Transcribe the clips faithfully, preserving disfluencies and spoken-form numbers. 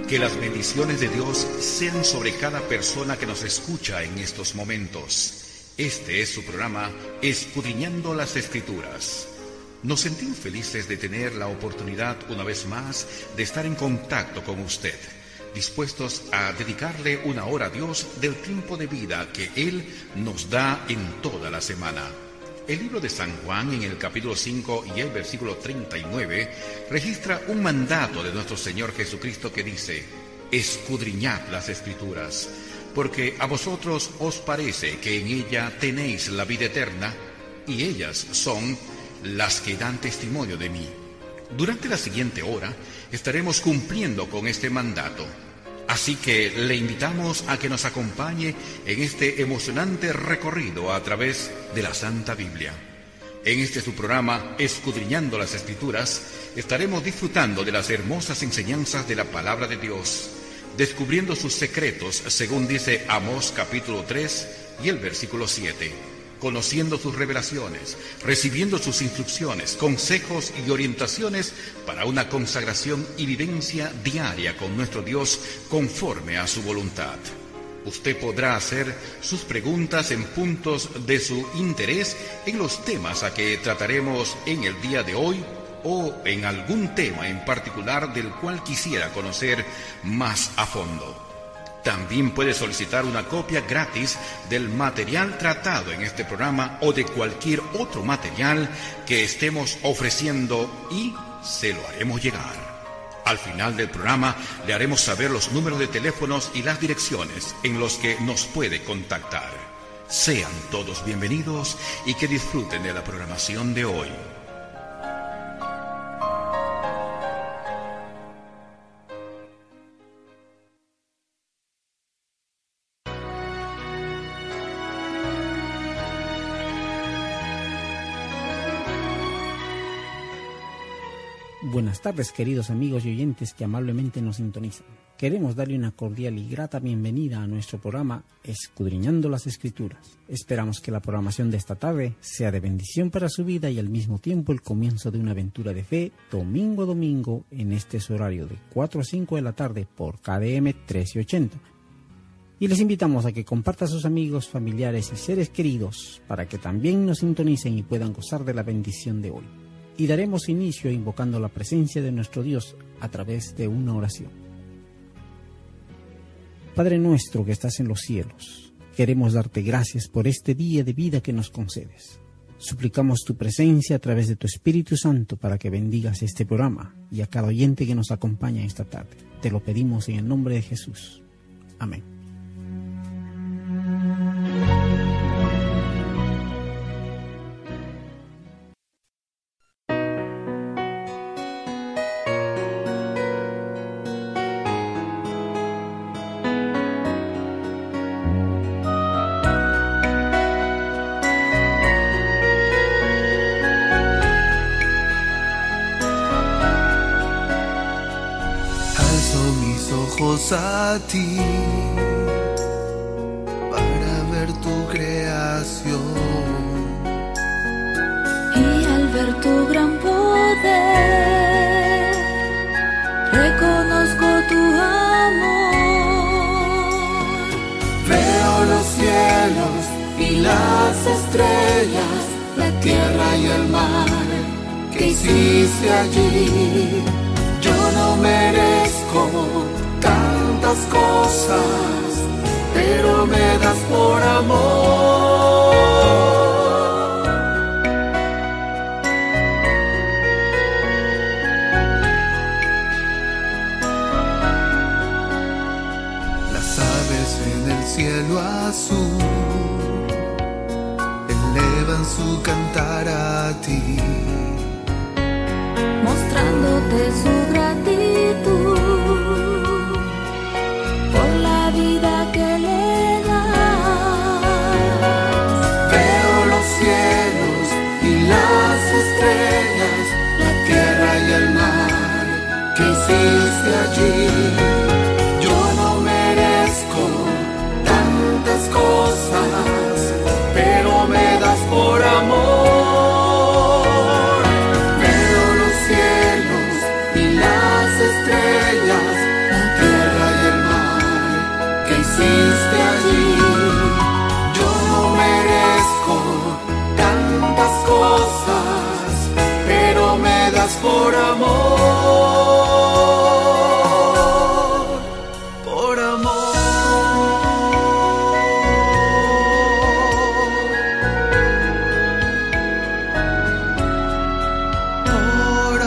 Que las bendiciones de Dios sean sobre cada persona que nos escucha en estos momentos. Este es su programa, Escudriñando las Escrituras. Nos sentimos felices de tener la oportunidad una vez más de estar en contacto con usted, dispuestos a dedicarle una hora a Dios del tiempo de vida que Él nos da en toda la semana. El libro de San Juan, en el capítulo cinco y el versículo treinta y nueve, registra un mandato de nuestro Señor Jesucristo que dice: escudriñad las Escrituras, porque a vosotros os parece que en ella tenéis la vida eterna, y ellas son las que dan testimonio de mí. Durante la siguiente hora estaremos cumpliendo con este mandato. Así que le invitamos a que nos acompañe en este emocionante recorrido a través de la Santa Biblia. En este su programa, Escudriñando las Escrituras, estaremos disfrutando de las hermosas enseñanzas de la Palabra de Dios, descubriendo sus secretos, según dice Amós capítulo tres y el versículo siete, conociendo sus revelaciones, recibiendo sus instrucciones, consejos y orientaciones para una consagración y vivencia diaria con nuestro Dios conforme a su voluntad. Usted podrá hacer sus preguntas en puntos de su interés en los temas a que trataremos en el día de hoy o en algún tema en particular del cual quisiera conocer más a fondo. También puede solicitar una copia gratis del material tratado en este programa o de cualquier otro material que estemos ofreciendo y se lo haremos llegar. Al final del programa le haremos saber los números de teléfonos y las direcciones en los que nos puede contactar. Sean todos bienvenidos y que disfruten de la programación de hoy. Buenas tardes, queridos amigos y oyentes que amablemente nos sintonizan. Queremos darle una cordial y grata bienvenida a nuestro programa Escudriñando las Escrituras. Esperamos que la programación de esta tarde sea de bendición para su vida y al mismo tiempo el comienzo de una aventura de fe domingo a domingo en este horario de cuatro a cinco de la tarde por K D M trece ochenta. Y les invitamos a que comparta a sus amigos, familiares y seres queridos para que también nos sintonicen y puedan gozar de la bendición de hoy. Y daremos inicio invocando la presencia de nuestro Dios a través de una oración. Padre nuestro que estás en los cielos, queremos darte gracias por este día de vida que nos concedes. Suplicamos tu presencia a través de tu Espíritu Santo para que bendigas este programa y a cada oyente que nos acompaña esta tarde. Te lo pedimos en el nombre de Jesús. Amén. A ti para ver tu creación y al ver tu gran poder reconozco tu amor. Veo los cielos y las estrellas, la tierra y el mar que hiciste allí. Yo no merezco tantas cosas, pero me das por amor. Las aves en el cielo azul elevan su cantar a ti, mostrándote su gratitud por la vida que le das. Veo los cielos y las estrellas, la tierra y el mar que hiciste allí. Yo no merezco tantas cosas, pero me das por amor. Veo los cielos y las estrellas, la tierra por amor, por amor. Por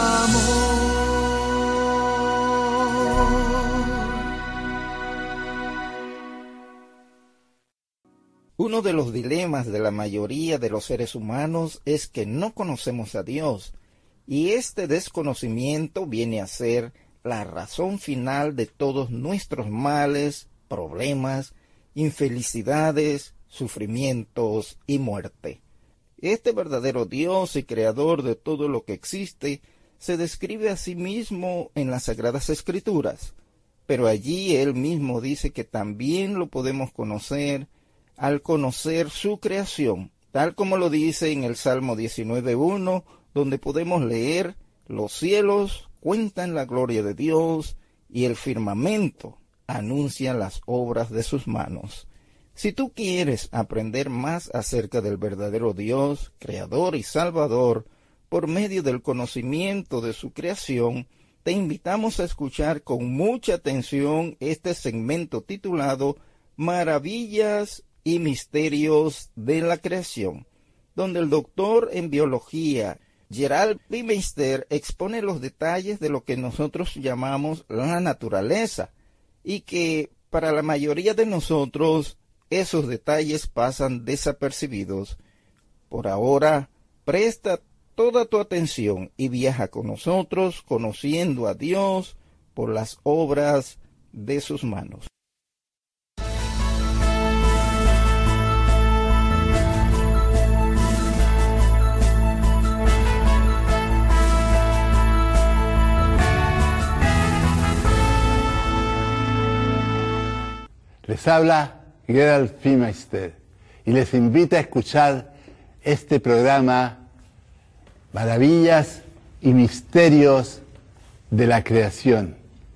Uno de los dilemas de la mayoría de los seres humanos es que no conocemos a Dios, y este desconocimiento viene a ser la razón final de todos nuestros males, problemas, infelicidades, sufrimientos y muerte. Este verdadero Dios y creador de todo lo que existe se describe a sí mismo en las Sagradas Escrituras, pero allí él mismo dice que también lo podemos conocer al conocer su creación, tal como lo dice en el Salmo diecinueve uno, donde podemos leer: los cielos cuentan la gloria de Dios y el firmamento anuncia las obras de sus manos. Si tú quieres aprender más acerca del verdadero Dios, Creador y Salvador, por medio del conocimiento de su creación, te invitamos a escuchar con mucha atención este segmento titulado Maravillas y Misterios de la Creación, donde el doctor en biología Gerald Baumeister expone los detalles de lo que nosotros llamamos la naturaleza, y que para la mayoría de nosotros esos detalles pasan desapercibidos. Por ahora, presta toda tu atención y viaja con nosotros conociendo a Dios por las obras de sus manos. Les habla Gerald Baumeister y les invita a escuchar este programa Maravillas y Misterios de la Creación.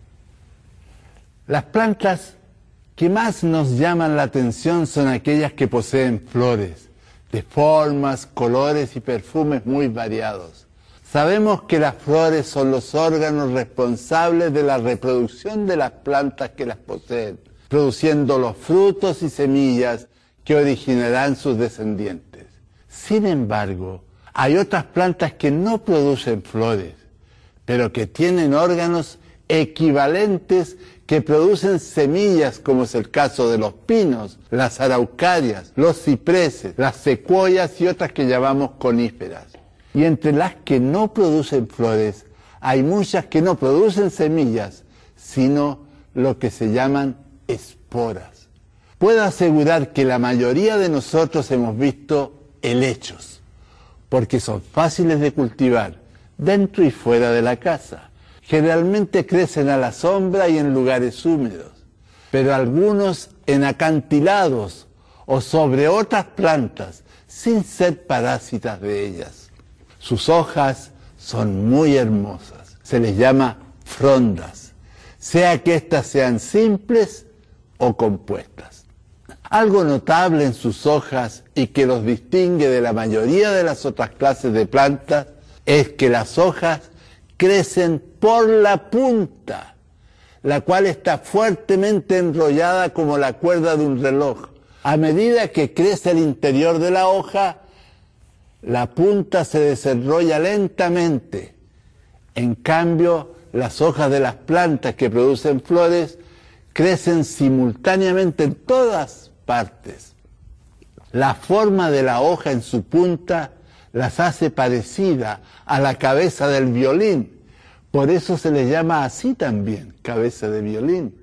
Las plantas que más nos llaman la atención son aquellas que poseen flores, de formas, colores y perfumes muy variados. Sabemos que las flores son los órganos responsables de la reproducción de las plantas que las poseen, produciendo los frutos y semillas que originarán sus descendientes. Sin embargo, hay otras plantas que no producen flores, pero que tienen órganos equivalentes que producen semillas, como es el caso de los pinos, las araucarias, los cipreses, las secuoyas y otras que llamamos coníferas. Y entre las que no producen flores, hay muchas que no producen semillas, sino lo que se llaman esporas. Puedo asegurar que la mayoría de nosotros hemos visto helechos, porque son fáciles de cultivar dentro y fuera de la casa. Generalmente crecen a la sombra y en lugares húmedos, pero algunos en acantilados o sobre otras plantas sin ser parásitas de ellas. Sus hojas son muy hermosas, se les llama frondas, sea que éstas sean simples o compuestas. Algo notable en sus hojas y que los distingue de la mayoría de las otras clases de plantas es que las hojas crecen por la punta, la cual está fuertemente enrollada como la cuerda de un reloj. A medida que crece el interior de la hoja, la punta se desenrolla lentamente. En cambio, las hojas de las plantas que producen flores crecen simultáneamente en todas partes. La forma de la hoja en su punta las hace parecida a la cabeza del violín. Por eso se les llama así también, cabeza de violín.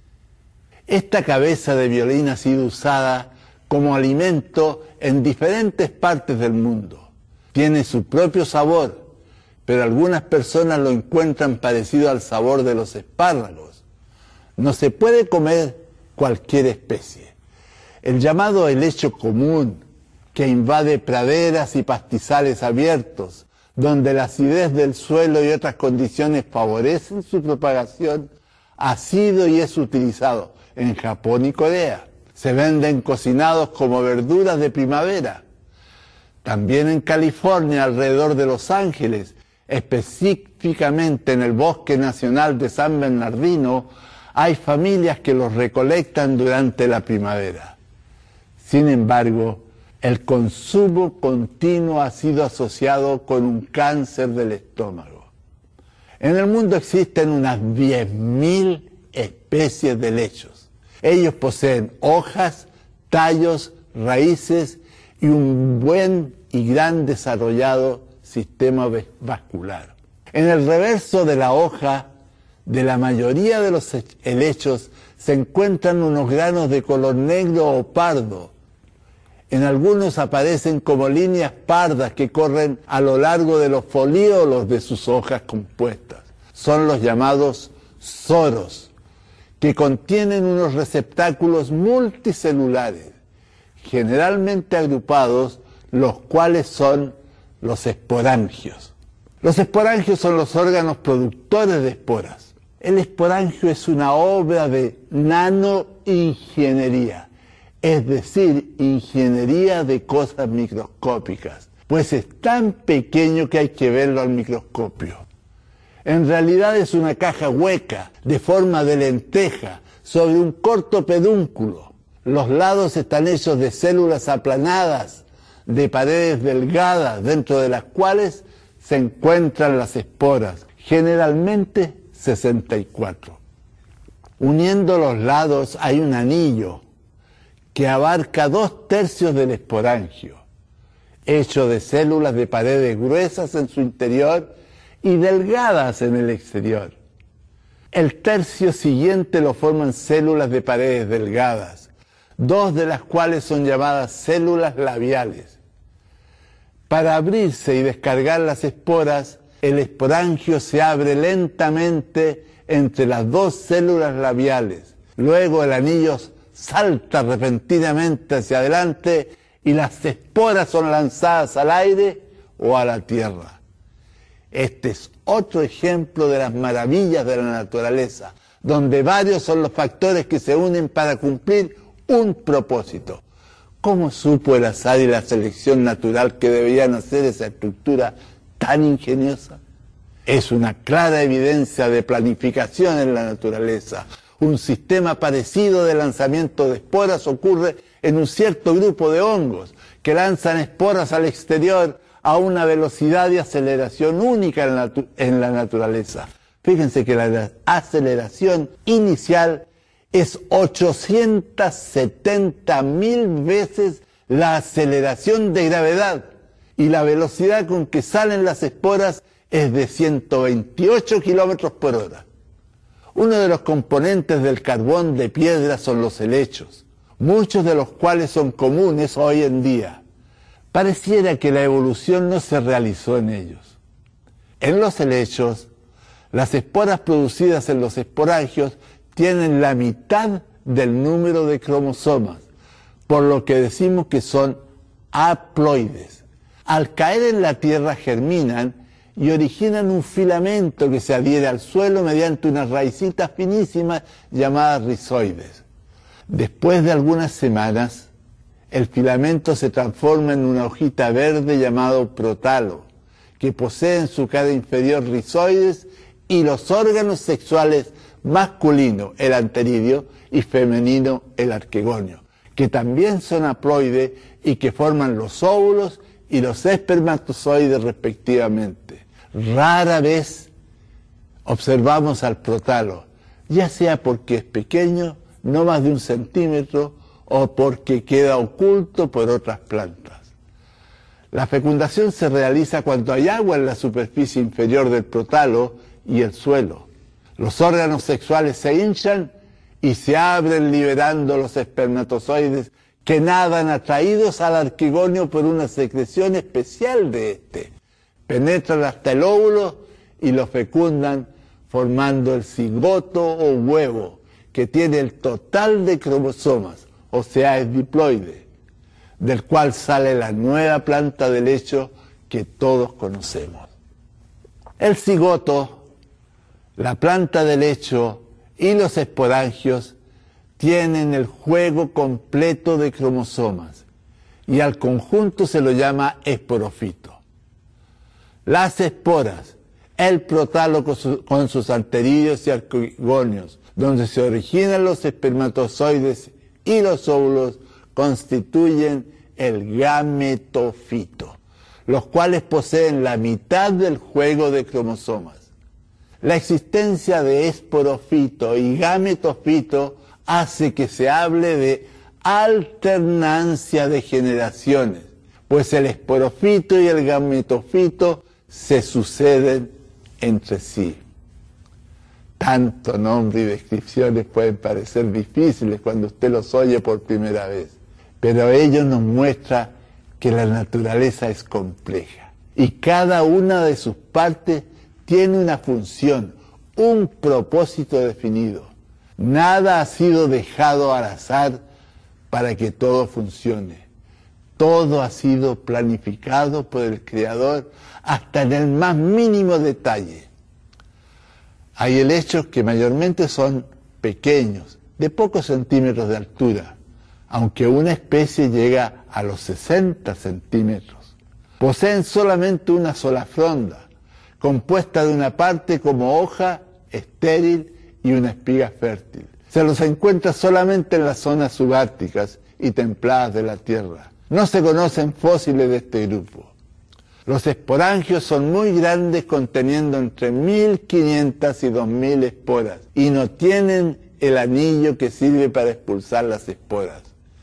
Esta cabeza de violín ha sido usada como alimento en diferentes partes del mundo. Tiene su propio sabor, pero algunas personas lo encuentran parecido al sabor de los espárragos. No se puede comer cualquier especie. El llamado helecho común, que invade praderas y pastizales abiertos, donde la acidez del suelo y otras condiciones favorecen su propagación, ha sido y es utilizado en Japón y Corea. Se venden cocinados como verduras de primavera. También en California, alrededor de Los Ángeles, Específicamente en el Bosque Nacional de San Bernardino hay familias que los recolectan durante la primavera. Sin embargo, el consumo continuo ha sido asociado con un cáncer del estómago. En el mundo existen unas diez mil especies de helechos. Ellos poseen hojas, tallos, raíces y un buen y gran desarrollado sistema vascular. En el reverso de la hoja de la mayoría de los helechos se encuentran unos granos de color negro o pardo. En algunos aparecen como líneas pardas que corren a lo largo de los folíolos de sus hojas compuestas. Son los llamados soros, que contienen unos receptáculos multicelulares, generalmente agrupados, los cuales son los esporangios. Los esporangios son los órganos productores de esporas. El esporangio es una obra de nanoingeniería, es decir, ingeniería de cosas microscópicas, pues es tan pequeño que hay que verlo al microscopio. En realidad es una caja hueca, de forma de lenteja, sobre un corto pedúnculo. Los lados están hechos de células aplanadas, de paredes delgadas, dentro de las cuales se encuentran las esporas, generalmente sesenta y cuatro. Uniendo los lados hay un anillo que abarca dos tercios del esporangio, hecho de células de paredes gruesas en su interior y delgadas en el exterior. El tercio siguiente lo forman células de paredes delgadas, dos de las cuales son llamadas células labiales. Para abrirse y descargar las esporas, el esporangio se abre lentamente entre las dos células labiales. Luego el anillo salta repentinamente hacia adelante y las esporas son lanzadas al aire o a la tierra. Este es otro ejemplo de las maravillas de la naturaleza, donde varios son los factores que se unen para cumplir un propósito. ¿Cómo supo el azar y la selección natural que debían hacer esa estructura tan ingeniosa? Es una clara evidencia de planificación en la naturaleza. Un sistema parecido de lanzamiento de esporas ocurre en un cierto grupo de hongos que lanzan esporas al exterior a una velocidad de aceleración única en la, en la naturaleza. Fíjense que la aceleración inicial es ochocientas setenta mil veces la aceleración de gravedad y la velocidad con que salen las esporas es de ciento veintiocho kilómetros por hora. Uno de los componentes del carbón de piedra son los helechos, muchos de los cuales son comunes hoy en día. Pareciera que la evolución no se realizó en ellos. En los helechos, las esporas producidas en los esporangios tienen la mitad del número de cromosomas, por lo que decimos que son haploides. Al caer en la tierra germinan y originan un filamento que se adhiere al suelo mediante unas raicitas finísimas llamadas rizoides. Después de algunas semanas, el filamento se transforma en una hojita verde llamado protalo, que posee en su cara inferior rizoides y los órganos sexuales masculino, el anteridio, y femenino, el arquegonio, que también son haploides y que forman los óvulos y los espermatozoides respectivamente. Rara vez observamos al protalo, ya sea porque es pequeño, no más de un centímetro, o porque queda oculto por otras plantas. La fecundación se realiza cuando hay agua en la superficie inferior del protalo y el suelo. Los órganos sexuales se hinchan y se abren liberando los espermatozoides que nadan atraídos al arquegonio por una secreción especial de este. Penetran hasta el óvulo y lo fecundan formando el cigoto o huevo, que tiene el total de cromosomas, o sea, es diploide, del cual sale la nueva planta de helecho que todos conocemos. El cigoto, la planta de helecho y los esporangios tienen el juego completo de cromosomas y al conjunto se lo llama esporofito. Las esporas El protalo con, su, con sus anteridios y arquigonios, donde se originan los espermatozoides y los óvulos, constituyen el gametofito, los cuales poseen la mitad del juego de cromosomas. La existencia de esporofito y gametofito hace que se hable de alternancia de generaciones, pues el esporofito y el gametofito se suceden entre sí. Tanto nombre y descripciones pueden parecer difíciles cuando usted los oye por primera vez, pero ello nos muestra que la naturaleza es compleja y cada una de sus partes tiene una función, un propósito definido. Nada ha sido dejado al azar para que todo funcione. Todo ha sido planificado por el Creador hasta en el más mínimo detalle. Hay helechos que mayormente son pequeños, de pocos centímetros de altura, aunque una especie llega a los sesenta centímetros. Poseen solamente una sola fronda, compuesta de una parte como hoja estéril y una espiga fértil. Se los encuentra solamente en las zonas subárticas y templadas de la Tierra. No se conocen fósiles de este grupo. Los esporangios son muy grandes, conteniendo entre mil quinientas y dos mil esporas, y no tienen el anillo que sirve para expulsar las esporas.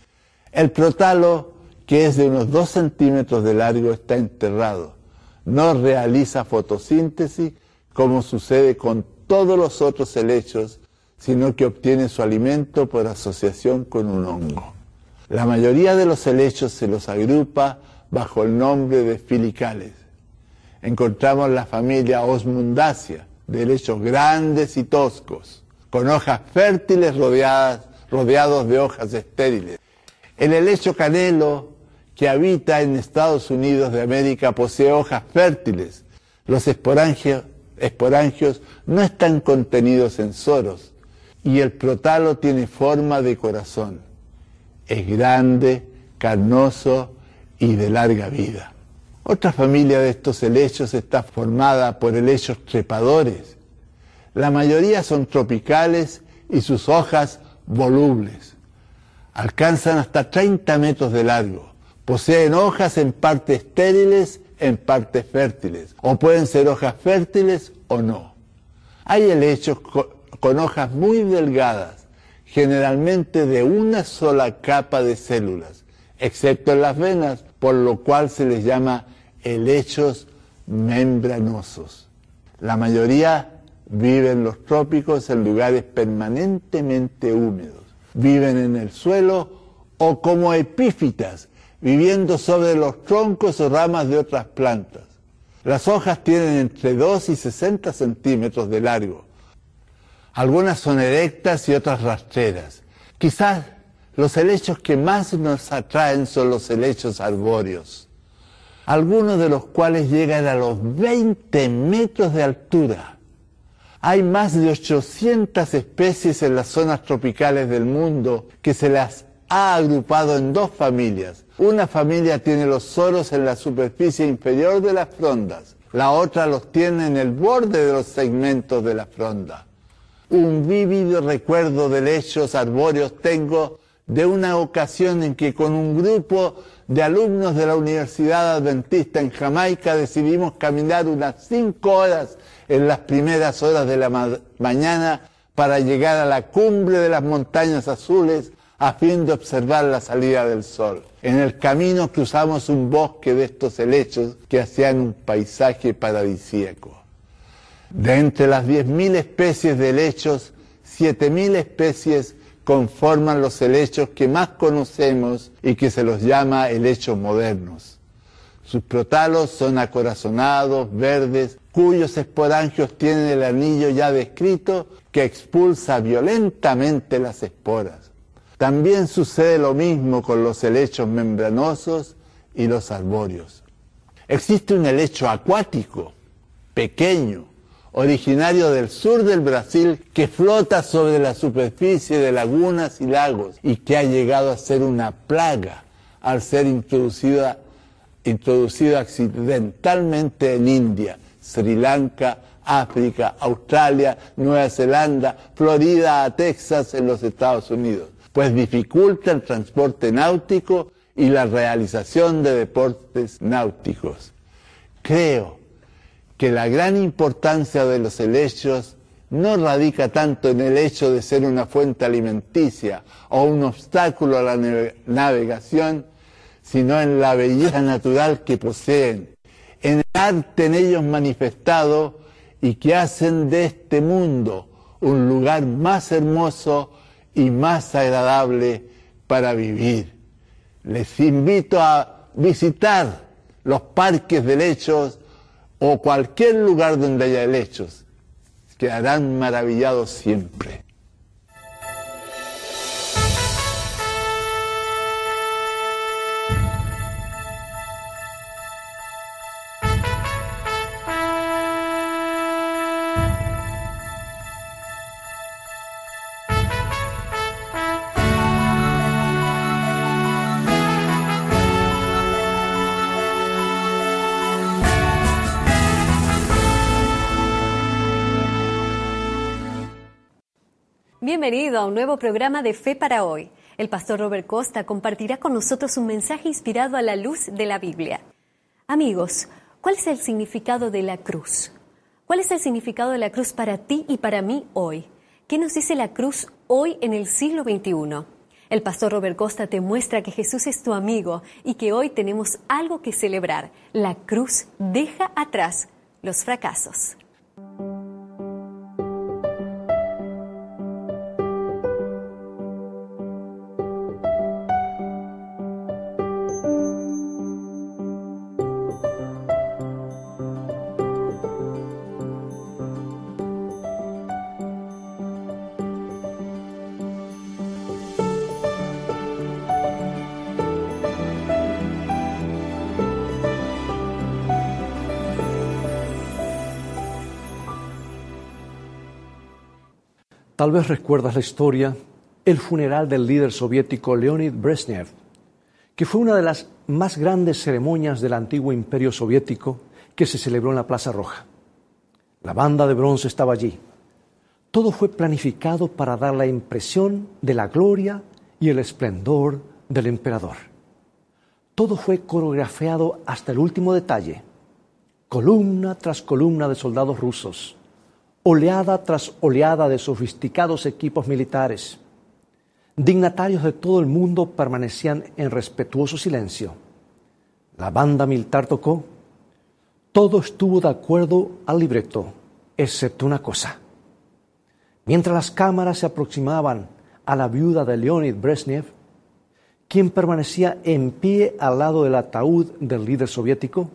El protalo, que es de unos dos centímetros de largo, está enterrado. No realiza fotosíntesis como sucede con todos los otros helechos, sino que obtiene su alimento por asociación con un hongo. La mayoría de los helechos se los agrupa bajo el nombre de filicales. Encontramos la familia Osmundaceae, de helechos grandes y toscos, con hojas fértiles rodeadas, rodeados de hojas estériles. El helecho canelo, que habita en Estados Unidos de América, posee hojas fértiles. Los esporangios, esporangios no están contenidos en soros, y el protalo tiene forma de corazón. Es grande, carnoso y de larga vida. Otra familia de estos helechos está formada por helechos trepadores. La mayoría son tropicales y sus hojas volubles. Alcanzan hasta treinta metros de largo. Poseen hojas en partes estériles, en partes fértiles, o pueden ser hojas fértiles o no. Hay helechos con hojas muy delgadas, generalmente de una sola capa de células, excepto en las venas, por lo cual se les llama helechos membranosos. La mayoría vive en los trópicos en lugares permanentemente húmedos. Viven en el suelo o como epífitas, viviendo sobre los troncos o ramas de otras plantas. Las hojas tienen entre dos y sesenta centímetros de largo. Algunas son erectas y otras rastreras. Quizás los helechos que más nos atraen son los helechos arbóreos, algunos de los cuales llegan a los veinte metros de altura. Hay más de ochocientas especies en las zonas tropicales del mundo que se las ha agrupado en dos familias. Una familia tiene los soros en la superficie inferior de las frondas, la otra los tiene en el borde de los segmentos de la fronda. Un vívido recuerdo de helechos arbóreos tengo de una ocasión en que con un grupo de alumnos de la Universidad Adventista en Jamaica decidimos caminar unas cinco horas en las primeras horas de la ma- mañana para llegar a la cumbre de las montañas azules a fin de observar la salida del sol. En el camino cruzamos un bosque de estos helechos que hacían un paisaje paradisíaco. De entre las diez mil especies de helechos, siete mil especies conforman los helechos que más conocemos y que se los llama helechos modernos. Sus protalos son acorazonados, verdes, cuyos esporangios tienen el anillo ya descrito que expulsa violentamente las esporas. También sucede lo mismo con los helechos membranosos y los arbóreos. Existe un helecho acuático, pequeño, originario del sur del Brasil, que flota sobre la superficie de lagunas y lagos y que ha llegado a ser una plaga al ser introducida, introducido accidentalmente en India, Sri Lanka, África, Australia, Nueva Zelanda, Florida a Texas en los Estados Unidos, pues dificulta el transporte náutico y la realización de deportes náuticos. Creo que la gran importancia de los helechos no radica tanto en el hecho de ser una fuente alimenticia o un obstáculo a la navegación, sino en la belleza natural que poseen, en el arte en ellos manifestado y que hacen de este mundo un lugar más hermoso y más agradable para vivir. Les invito a visitar los parques de helechos o cualquier lugar donde haya helechos. Quedarán maravillados siempre. Bienvenido a un nuevo programa de Fe para Hoy. El pastor Robert Costa compartirá con nosotros un mensaje inspirado a la luz de la Biblia. Amigos, ¿cuál es el significado de la cruz? ¿Cuál es el significado de la cruz para ti y para mí hoy? ¿Qué nos dice la cruz hoy en el siglo veintiuno? El pastor Robert Costa te muestra que Jesús es tu amigo y que hoy tenemos algo que celebrar. La cruz deja atrás los fracasos. Tal vez recuerdas la historia, el funeral del líder soviético Leonid Brezhnev, que fue una de las más grandes ceremonias del antiguo imperio soviético que se celebró en la Plaza Roja. La banda de bronce estaba allí. Todo fue planificado para dar la impresión de la gloria y el esplendor del emperador. Todo fue coreografiado hasta el último detalle. Columna tras columna de soldados rusos, oleada tras oleada de sofisticados equipos militares. Dignatarios de todo el mundo permanecían en respetuoso silencio. La banda militar tocó. Todo estuvo de acuerdo al libreto, excepto una cosa. Mientras las cámaras se aproximaban a la viuda de Leonid Brezhnev, quien permanecía en pie al lado del ataúd del líder soviético,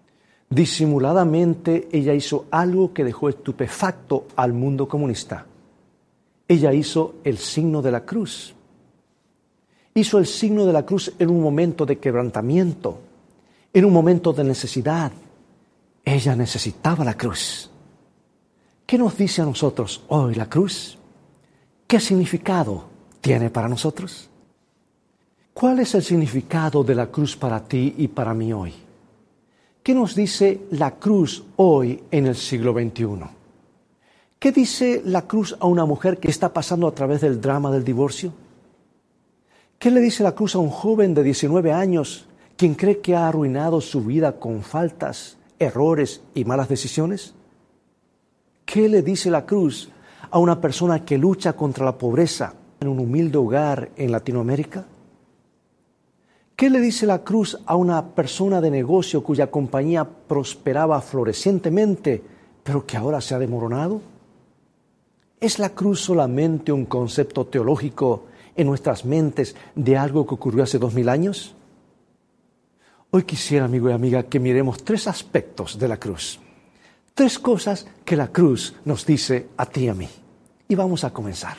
disimuladamente ella hizo algo que dejó estupefacto al mundo comunista. Ella hizo el signo de la cruz. Hizo el signo de la cruz en un momento de quebrantamiento, en un momento de necesidad. Ella necesitaba la cruz. ¿Qué nos dice a nosotros hoy la cruz? ¿Qué significado tiene para nosotros? ¿Cuál es el significado de la cruz para ti y para mí hoy? ¿Qué nos dice la cruz hoy en el siglo veintiuno? ¿Qué dice la cruz a una mujer que está pasando a través del drama del divorcio? ¿Qué le dice la cruz a un joven de diecinueve años quien cree que ha arruinado su vida con faltas, errores y malas decisiones? ¿Qué le dice la cruz a una persona que lucha contra la pobreza en un humilde hogar en Latinoamérica? ¿Qué le dice la cruz a una persona de negocio cuya compañía prosperaba florecientemente, pero que ahora se ha desmoronado? ¿Es la cruz solamente un concepto teológico en nuestras mentes de algo que ocurrió hace dos mil años? Hoy quisiera, amigo y amiga, que miremos tres aspectos de la cruz. Tres cosas que la cruz nos dice a ti y a mí. Y vamos a comenzar.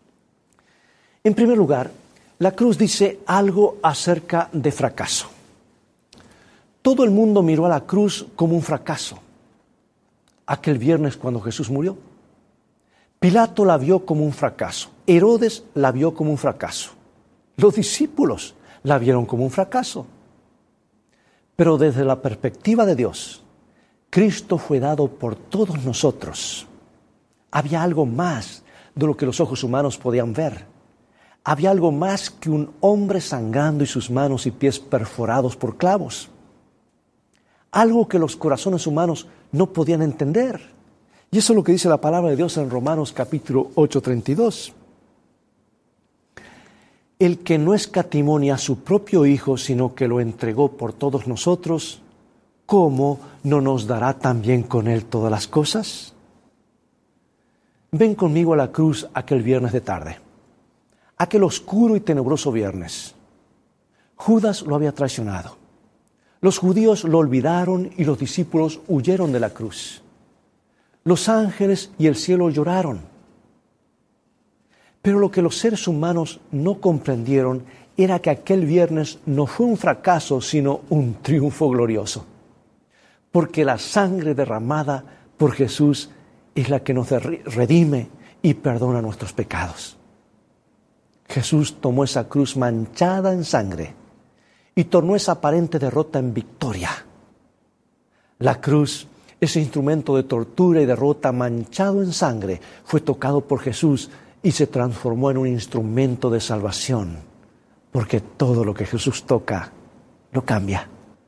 En primer lugar, la cruz dice algo acerca de fracaso. Todo el mundo miró a la cruz como un fracaso. Aquel viernes cuando Jesús murió, Pilato la vio como un fracaso. Herodes la vio como un fracaso. Los discípulos la vieron como un fracaso. Pero desde la perspectiva de Dios, Cristo fue dado por todos nosotros. Había algo más de lo que los ojos humanos podían ver. Había algo más que un hombre sangrando y sus manos y pies perforados por clavos. Algo que los corazones humanos no podían entender. Y eso es lo que dice la palabra de Dios en Romanos capítulo ocho, treinta y dos. El que no escatimó ni a su propio Hijo, sino que lo entregó por todos nosotros, ¿cómo no nos dará también con Él todas las cosas? Ven conmigo a la cruz aquel viernes de tarde, aquel oscuro y tenebroso viernes. Judas lo había traicionado. Los judíos lo olvidaron y los discípulos huyeron de la cruz. Los ángeles y el cielo lloraron. Pero lo que los seres humanos no comprendieron era que aquel viernes no fue un fracaso, sino un triunfo glorioso. Porque la sangre derramada por Jesús es la que nos redime y perdona nuestros pecados. Jesús tomó esa cruz manchada en sangre y tornó esa aparente derrota en victoria. La cruz, ese instrumento de tortura y derrota manchado en sangre, fue tocado por Jesús y se transformó en un instrumento de salvación, porque todo lo que Jesús toca, lo cambia.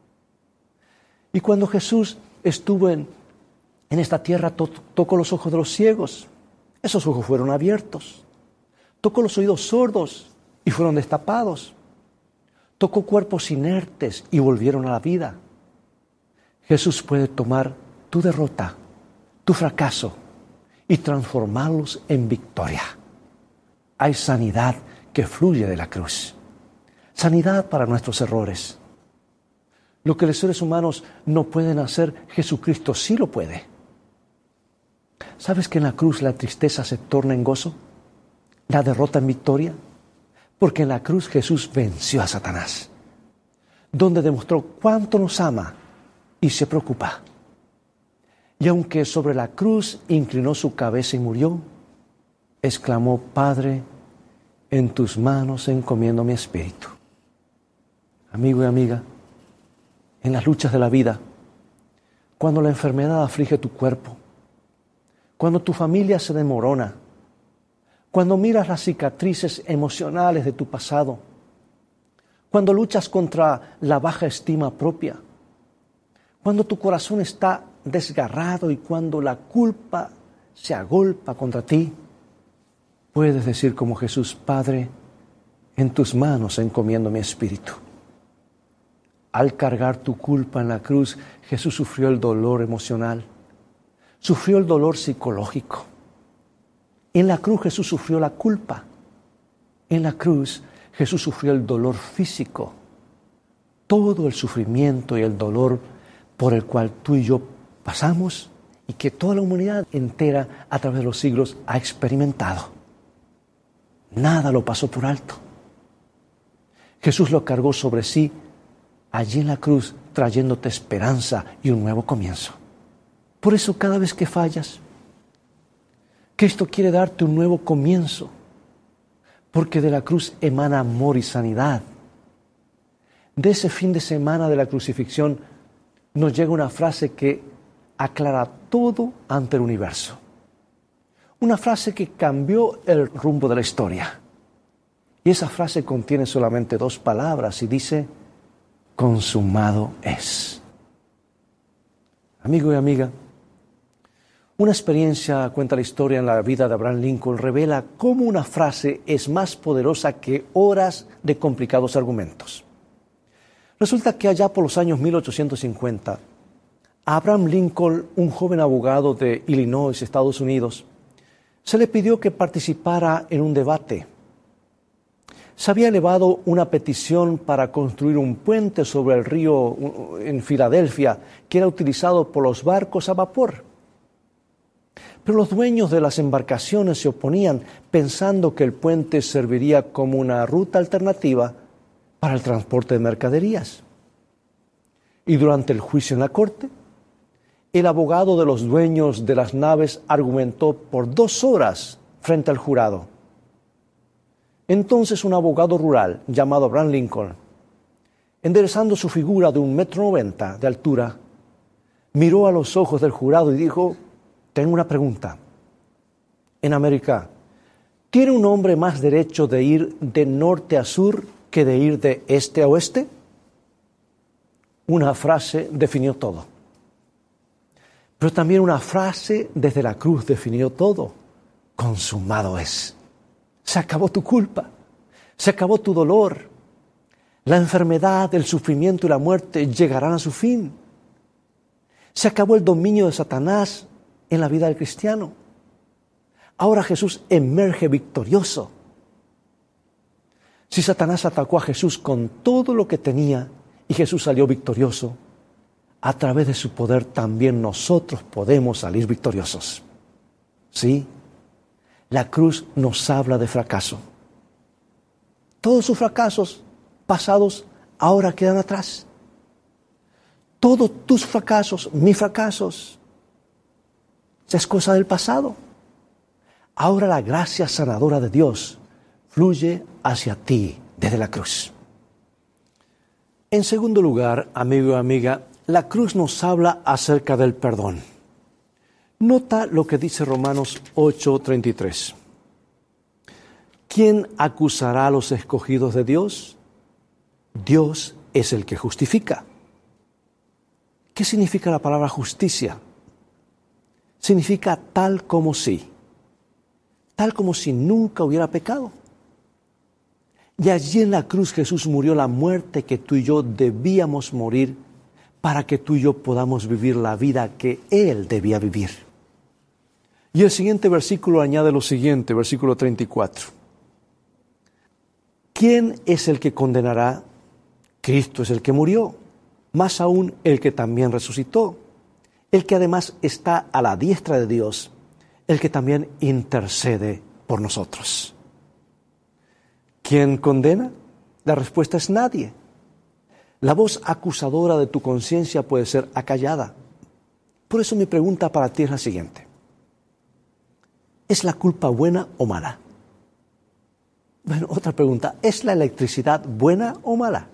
Y cuando Jesús estuvo en, en esta tierra, to, tocó los ojos de los ciegos. Esos ojos fueron abiertos. Tocó los oídos sordos y fueron destapados. Tocó cuerpos inertes y volvieron a la vida. Jesús puede tomar tu derrota, tu fracaso y transformarlos en victoria. Hay sanidad que fluye de la cruz. Sanidad para nuestros errores. Lo que los seres humanos no pueden hacer, Jesucristo sí lo puede. ¿Sabes que en la cruz la tristeza se torna en gozo? ¿La derrota en victoria? Porque en la cruz Jesús venció a Satanás, donde demostró cuánto nos ama y se preocupa. Y aunque sobre la cruz inclinó su cabeza y murió, exclamó: Padre, en tus manos encomiendo mi espíritu. Amigo y amiga, en las luchas de la vida, cuando la enfermedad aflige tu cuerpo, cuando tu familia se desmorona, cuando miras las cicatrices emocionales de tu pasado, cuando luchas contra la baja estima propia, cuando tu corazón está desgarrado y cuando la culpa se agolpa contra ti, puedes decir como Jesús: Padre, en tus manos encomiendo mi espíritu. Al cargar tu culpa en la cruz, Jesús sufrió el dolor emocional, sufrió el dolor psicológico. En la cruz Jesús sufrió la culpa. En la cruz Jesús sufrió el dolor físico, todo el sufrimiento y el dolor por el cual tú y yo pasamos y que toda la humanidad entera a través de los siglos ha experimentado. Nada lo pasó por alto. Jesús lo cargó sobre sí allí en la cruz, trayéndote esperanza y un nuevo comienzo. Por eso cada vez que fallas, Cristo quiere darte un nuevo comienzo, porque de la cruz emana amor y sanidad. De ese fin de semana de la crucifixión nos llega una frase que aclara todo ante el universo. Una frase que cambió el rumbo de la historia. Y esa frase contiene solamente dos palabras y dice: consumado es. Amigo y amiga, una experiencia, cuenta la historia en la vida de Abraham Lincoln, revela cómo una frase es más poderosa que horas de complicados argumentos. Resulta que allá por los años mil ochocientos cincuenta, a Abraham Lincoln, un joven abogado de Illinois, Estados Unidos, se le pidió que participara en un debate. Se había elevado una petición para construir un puente sobre el río en Filadelfia que era utilizado por los barcos a vapor. Pero los dueños de las embarcaciones se oponían, pensando que el puente serviría como una ruta alternativa para el transporte de mercaderías. Y durante el juicio en la corte, el abogado de los dueños de las naves argumentó por dos horas frente al jurado. Entonces un abogado rural llamado Abraham Lincoln, enderezando su figura de un metro noventa de altura, miró a los ojos del jurado y dijo, tengo una pregunta. En América, ¿tiene un hombre más derecho de ir de norte a sur que de ir de este a oeste? Una frase definió todo. Pero también una frase desde la cruz definió todo. Consumado es. Se acabó tu culpa. Se acabó tu dolor. La enfermedad, el sufrimiento y la muerte llegarán a su fin. Se acabó el dominio de Satanás en la vida del cristiano. Ahora Jesús emerge victorioso. Si Satanás atacó a Jesús con todo lo que tenía y Jesús salió victorioso, a través de su poder también nosotros podemos salir victoriosos. Sí, la cruz nos habla de fracaso. Todos sus fracasos pasados ahora quedan atrás. Todos tus fracasos, mis fracasos, es cosa del pasado. Ahora la gracia sanadora de Dios fluye hacia ti desde la cruz. En segundo lugar, amigo y amiga, la cruz nos habla acerca del perdón. Nota lo que dice Romanos ocho treinta y tres. ¿Quién acusará a los escogidos de Dios? Dios es el que justifica. ¿Qué significa la palabra justicia? Significa tal como si. Tal como si nunca hubiera pecado. Y allí en la cruz Jesús murió la muerte que tú y yo debíamos morir para que tú y yo podamos vivir la vida que Él debía vivir. Y el siguiente versículo añade lo siguiente, versículo treinta y cuatro. ¿Quién es el que condenará? Cristo es el que murió, más aún el que también resucitó, el que además está a la diestra de Dios, el que también intercede por nosotros. ¿Quién condena? La respuesta es nadie. La voz acusadora de tu conciencia puede ser acallada. Por eso mi pregunta para ti es la siguiente. ¿Es la culpa buena o mala? Bueno, otra pregunta. ¿Es la electricidad buena o mala?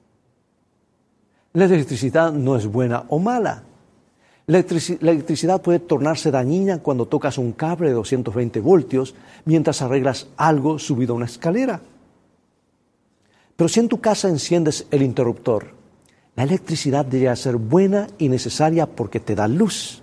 La electricidad no es buena o mala. La electricidad puede tornarse dañina cuando tocas un cable de doscientos veinte voltios mientras arreglas algo subido a una escalera. Pero si en tu casa enciendes el interruptor, la electricidad debe ser buena y necesaria porque te da luz.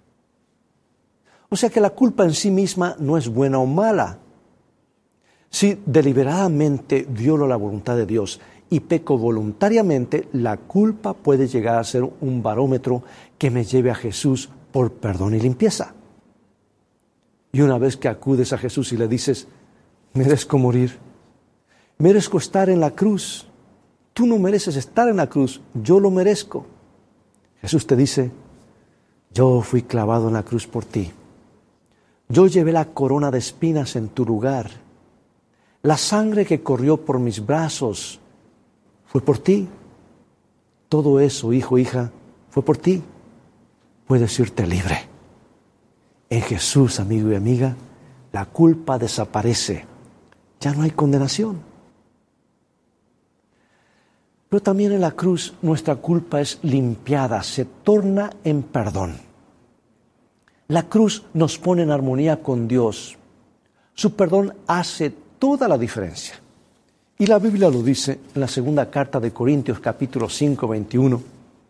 O sea que la culpa en sí misma no es buena o mala. Si deliberadamente violo la voluntad de Dios y peco voluntariamente, la culpa puede llegar a ser un barómetro que me lleve a Jesús por perdón y limpieza. Y una vez que acudes a Jesús y le dices, merezco morir, merezco estar en la cruz, tú no mereces estar en la cruz, yo lo merezco. Jesús te dice, yo fui clavado en la cruz por ti. Yo llevé la corona de espinas en tu lugar. La sangre que corrió por mis brazos fue por ti. Todo eso, hijo, hija, fue por ti. Puedes irte libre. En Jesús, amigo y amiga, la culpa desaparece. Ya no hay condenación. Pero también en la cruz nuestra culpa es limpiada, se torna en perdón. La cruz nos pone en armonía con Dios. Su perdón hace toda la diferencia. Y la Biblia lo dice en la segunda carta de Corintios, capítulo cinco, veintiuno.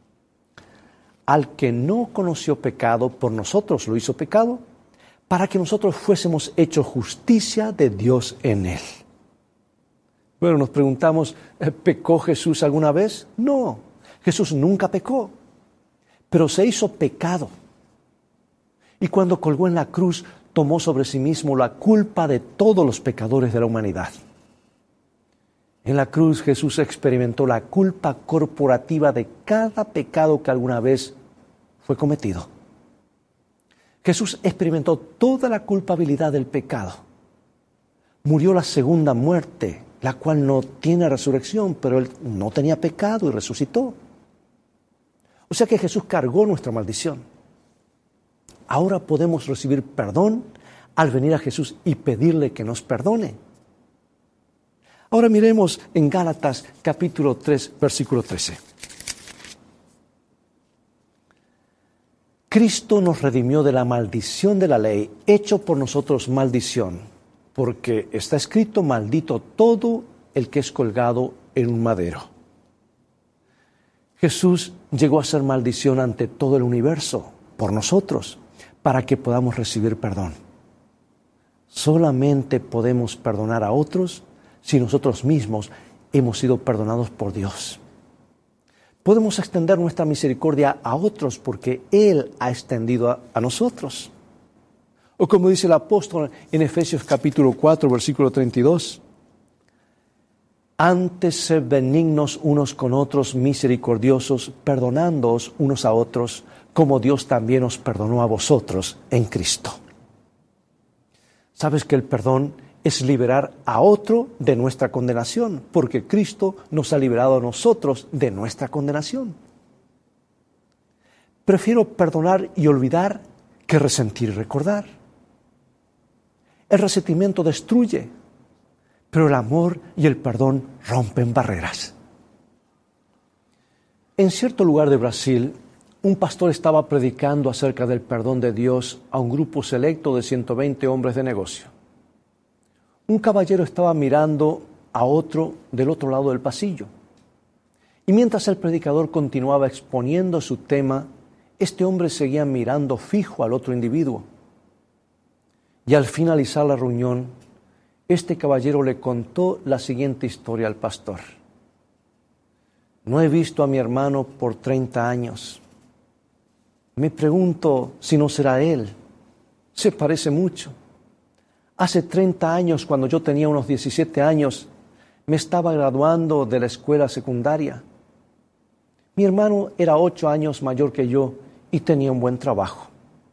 Al que no conoció pecado, por nosotros lo hizo pecado, para que nosotros fuésemos hechos justicia de Dios en él. Bueno, nos preguntamos, ¿pecó Jesús alguna vez? No, Jesús nunca pecó, pero se hizo pecado. Y cuando colgó en la cruz, tomó sobre sí mismo la culpa de todos los pecadores de la humanidad. En la cruz Jesús experimentó la culpa corporativa de cada pecado que alguna vez fue cometido. Jesús experimentó toda la culpabilidad del pecado. Murió la segunda muerte, la cual no tiene resurrección, pero Él no tenía pecado y resucitó. O sea que Jesús cargó nuestra maldición. Ahora podemos recibir perdón al venir a Jesús y pedirle que nos perdone. Ahora miremos en Gálatas capítulo tres, versículo trece. Cristo nos redimió de la maldición de la ley, hecho por nosotros maldición, porque está escrito: maldito todo el que es colgado en un madero. Jesús llegó a ser maldición ante todo el universo por nosotros, para que podamos recibir perdón. Solamente podemos perdonar a otros si nosotros mismos hemos sido perdonados por Dios. Podemos extender nuestra misericordia a otros porque Él ha extendido a, a nosotros. O como dice el apóstol en Efesios capítulo cuatro, versículo treinta y dos. Antes sed benignos unos con otros, misericordiosos, perdonándoos unos a otros, como Dios también os perdonó a vosotros en Cristo. ¿Sabes que el perdón es liberar a otro de nuestra condenación? Porque Cristo nos ha liberado a nosotros de nuestra condenación. Prefiero perdonar y olvidar que resentir y recordar. El resentimiento destruye, pero el amor y el perdón rompen barreras. En cierto lugar de Brasil, un pastor estaba predicando acerca del perdón de Dios a un grupo selecto de ciento veinte hombres de negocio. Un caballero estaba mirando a otro del otro lado del pasillo. Y mientras el predicador continuaba exponiendo su tema, este hombre seguía mirando fijo al otro individuo. Y al finalizar la reunión, este caballero le contó la siguiente historia al pastor. No he visto a mi hermano por treinta años. Me pregunto si no será él. Se parece mucho. Hace treinta años, cuando yo tenía unos diecisiete años, me estaba graduando de la escuela secundaria. Mi hermano era ocho años mayor que yo y tenía un buen trabajo.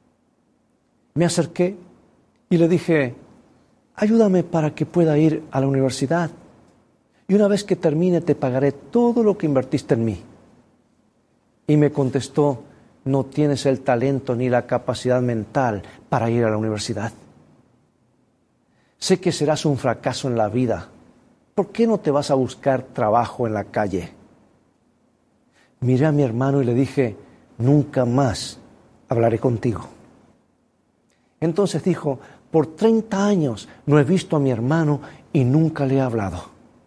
Me acerqué y le dije: ayúdame para que pueda ir a la universidad. Y una vez que termine te pagaré todo lo que invertiste en mí. Y me contestó: no tienes el talento ni la capacidad mental para ir a la universidad. Sé que serás un fracaso en la vida. ¿Por qué no te vas a buscar trabajo en la calle? Miré a mi hermano y le dije: nunca más hablaré contigo. Entonces dijo: por treinta años no he visto a mi hermano y nunca le he hablado.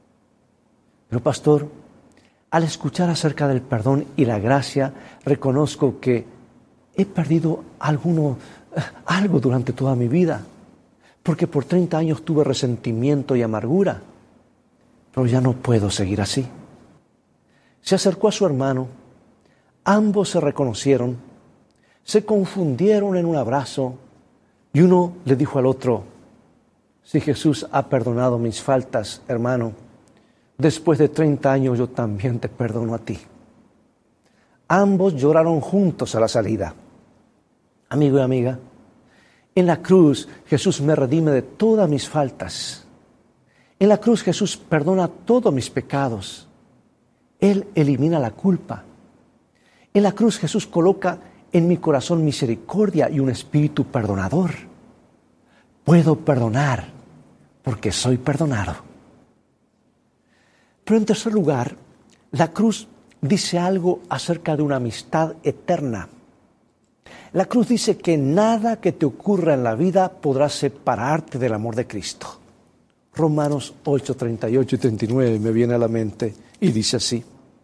Pero pastor, al escuchar acerca del perdón y la gracia, reconozco que he perdido alguno, algo durante toda mi vida, porque por treinta años tuve resentimiento y amargura, pero ya no puedo seguir así. Se acercó a su hermano, ambos se reconocieron, se confundieron en un abrazo y uno le dijo al otro: si Jesús ha perdonado mis faltas, hermano, después de treinta años yo también te perdono a ti. Ambos lloraron juntos a la salida. Amigo y amiga, en la cruz Jesús me redime de todas mis faltas. En la cruz Jesús perdona todos mis pecados. Él elimina la culpa. En la cruz Jesús coloca en mi corazón misericordia y un espíritu perdonador. Puedo perdonar porque soy perdonado. Pero en tercer lugar, la cruz dice algo acerca de una amistad eterna. La cruz dice que nada que te ocurra en la vida podrá separarte del amor de Cristo. Romanos ocho, treinta y ocho y treinta y nueve me viene a la mente y dice así: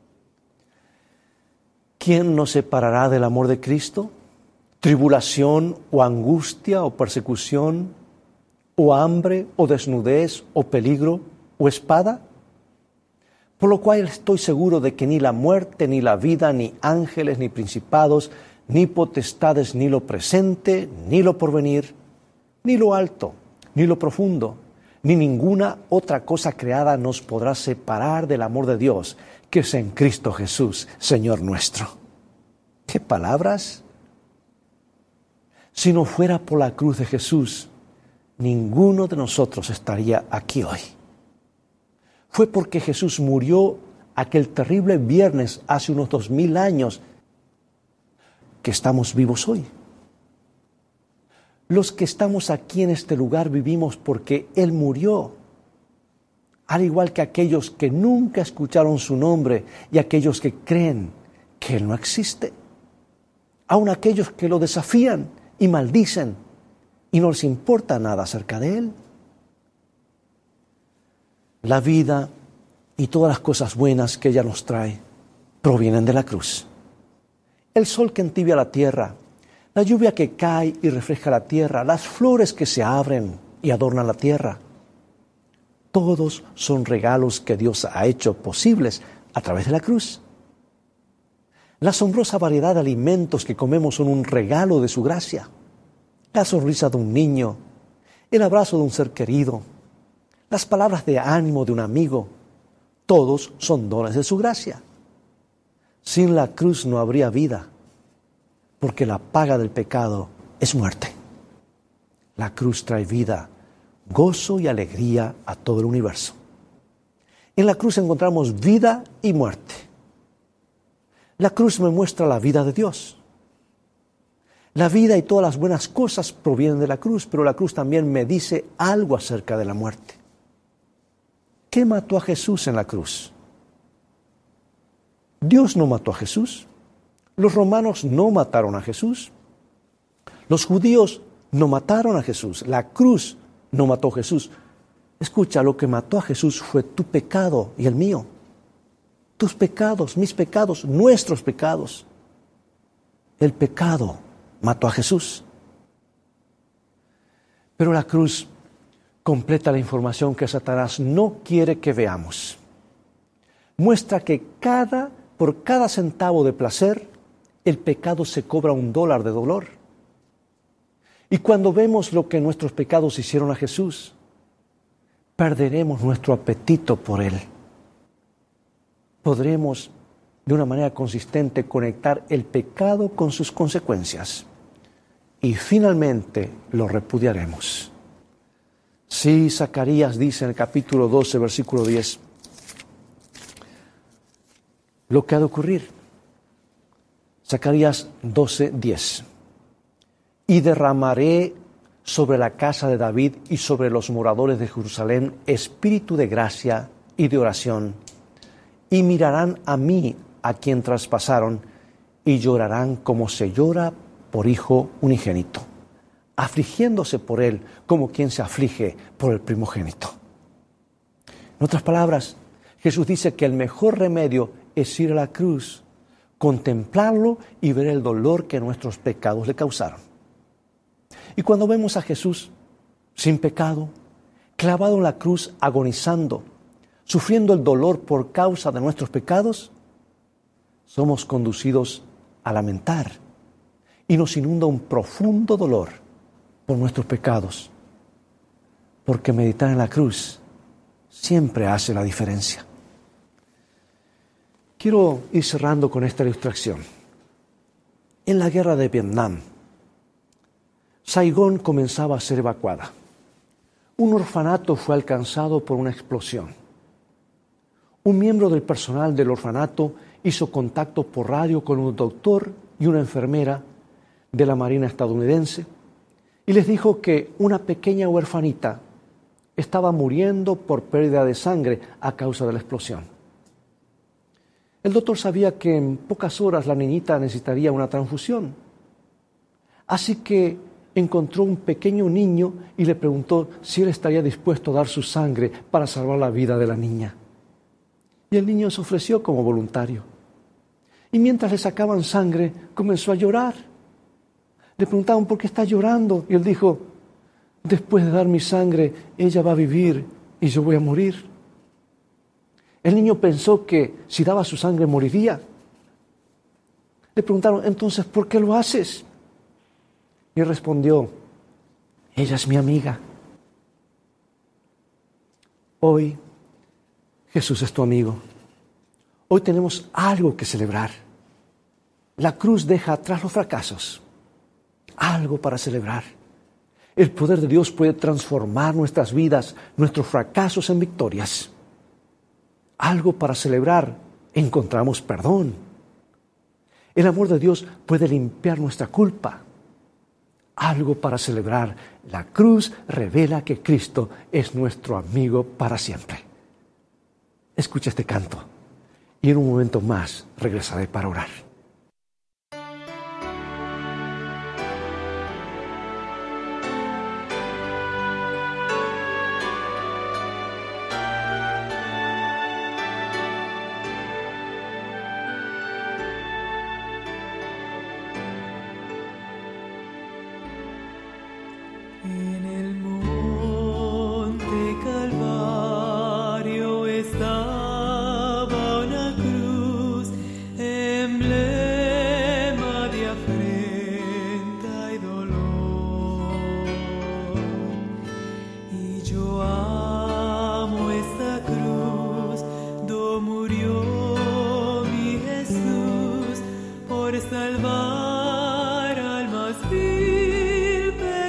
¿quién nos separará del amor de Cristo? ¿Tribulación o angustia o persecución o hambre o desnudez o peligro o espada? Por lo cual estoy seguro de que ni la muerte, ni la vida, ni ángeles, ni principados, ni potestades, ni lo presente, ni lo porvenir, ni lo alto, ni lo profundo, ni ninguna otra cosa creada nos podrá separar del amor de Dios, que es en Cristo Jesús, Señor nuestro. ¿Qué palabras? Si no fuera por la cruz de Jesús, ninguno de nosotros estaría aquí hoy. Fue porque Jesús murió aquel terrible viernes hace unos dos mil años que estamos vivos hoy. Los que estamos aquí en este lugar vivimos porque Él murió, al igual que aquellos que nunca escucharon su nombre y aquellos que creen que Él no existe. aun aquellos que lo desafían y maldicen y no les importa nada acerca de Él. La vida y todas las cosas buenas que ella nos trae provienen de la cruz. El sol que entibia la tierra, la lluvia que cae y refresca la tierra, las flores que se abren y adornan la tierra, todos son regalos que Dios ha hecho posibles a través de la cruz. La asombrosa variedad de alimentos que comemos son un regalo de su gracia. La sonrisa de un niño, el abrazo de un ser querido, las palabras de ánimo de un amigo, todos son dones de su gracia. Sin la cruz no habría vida, porque la paga del pecado es muerte. La cruz trae vida, gozo y alegría a todo el universo. En la cruz encontramos vida y muerte. La cruz me muestra la vida de Dios. La vida y todas las buenas cosas provienen de la cruz, pero la cruz también me dice algo acerca de la muerte. ¿Qué mató a Jesús en la cruz? Dios no mató a Jesús. Los romanos no mataron a Jesús. Los judíos no mataron a Jesús. La cruz no mató a Jesús. Escucha, lo que mató a Jesús fue tu pecado y el mío. Tus pecados, mis pecados, nuestros pecados. El pecado mató a Jesús. Pero la cruz completa la información que Satanás no quiere que veamos. Muestra que cada, por cada centavo de placer, el pecado se cobra un dólar de dolor. Y cuando vemos lo que nuestros pecados hicieron a Jesús, perderemos nuestro apetito por Él. Podremos, de una manera consistente, conectar el pecado con sus consecuencias. Y finalmente lo repudiaremos. Sí, Zacarías dice en el capítulo doce, versículo diez, lo que ha de ocurrir. Zacarías doce, diez. Y derramaré sobre la casa de David y sobre los moradores de Jerusalén espíritu de gracia y de oración. Y mirarán a mí, a quien traspasaron, y llorarán como se llora por hijo unigénito, afligiéndose por él como quien se aflige por el primogénito. En otras palabras, Jesús dice que el mejor remedio es ir a la cruz, contemplarlo y ver el dolor que nuestros pecados le causaron. Y cuando vemos a Jesús sin pecado, clavado en la cruz, agonizando, sufriendo el dolor por causa de nuestros pecados, somos conducidos a lamentar y nos inunda un profundo dolor por nuestros pecados, porque meditar en la cruz siempre hace la diferencia. Quiero ir cerrando con esta ilustración. En la guerra de Vietnam, Saigón comenzaba a ser evacuada. Un orfanato fue alcanzado por una explosión. Un miembro del personal del orfanato hizo contacto por radio con un doctor y una enfermera de la Marina estadounidense y les dijo que una pequeña huerfanita estaba muriendo por pérdida de sangre a causa de la explosión. El doctor sabía que en pocas horas la niñita necesitaría una transfusión. Así que encontró un pequeño niño y le preguntó si él estaría dispuesto a dar su sangre para salvar la vida de la niña. Y el niño se ofreció como voluntario. Y mientras le sacaban sangre, comenzó a llorar. Le preguntaban, ¿por qué está llorando? Y él dijo, después de dar mi sangre, ella va a vivir y yo voy a morir. El niño pensó que si daba su sangre moriría. Le preguntaron, entonces, ¿por qué lo haces? Y él respondió, ella es mi amiga. Hoy, Jesús es tu amigo. Hoy tenemos algo que celebrar. La cruz deja atrás los fracasos. Algo para celebrar. El poder de Dios puede transformar nuestras vidas, nuestros fracasos en victorias. Algo para celebrar. Encontramos perdón. El amor de Dios puede limpiar nuestra culpa. Algo para celebrar. La cruz revela que Cristo es nuestro amigo para siempre. Escucha este canto y en un momento más regresaré para orar. En el monte Calvario estaba una cruz, emblema de afrenta y dolor. Y yo amo esta cruz, do murió mi Jesús por salvar al más vil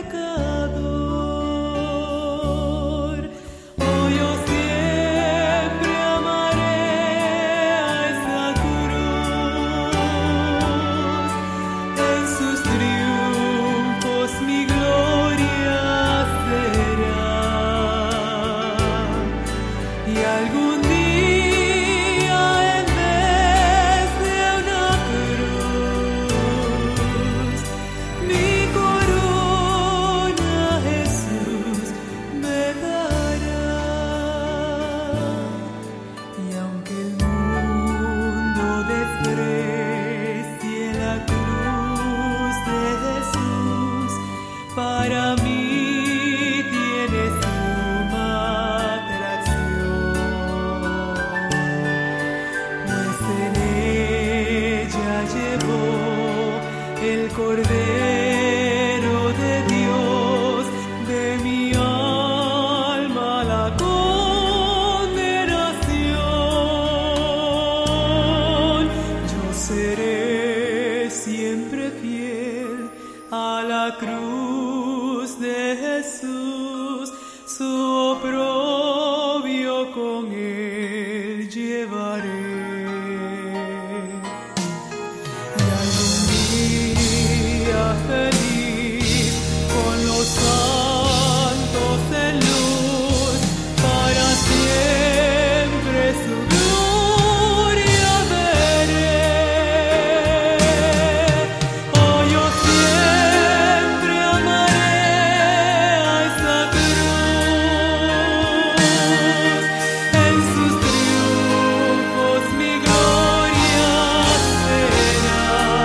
pecador. Oh, yo siempre amaré a esa cruz, en sus triunfos mi gloria será. Y algún día en vez de una cruz, mi corona Jesús me dará. Y aunque el mundo desprecie la cruz de Jesús, para mí tiene suma atracción, pues en ella llevó el Cordero de Dios de mi alma la condenación. Yo seré siempre fiel a la cruz de Jesús, su oprobio con él llevaré. Y algún día feliz con los santos en luz, para siempre su gloria veré. Oh, yo siempre amaré a esa cruz, en sus triunfos mi gloria será.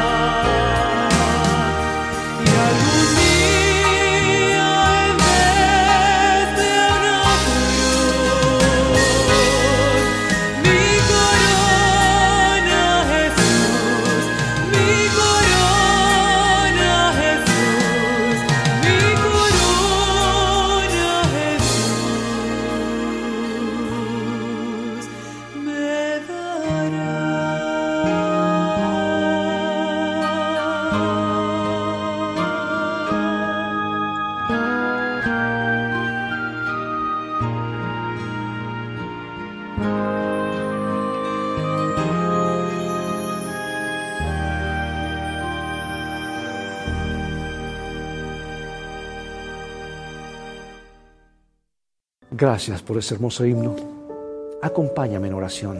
Y algún día en vez de una cruz, mi corona Jesús, mi corona Jesús, mi corona Jesús me Gracias por ese hermoso himno. Acompáñame en oración.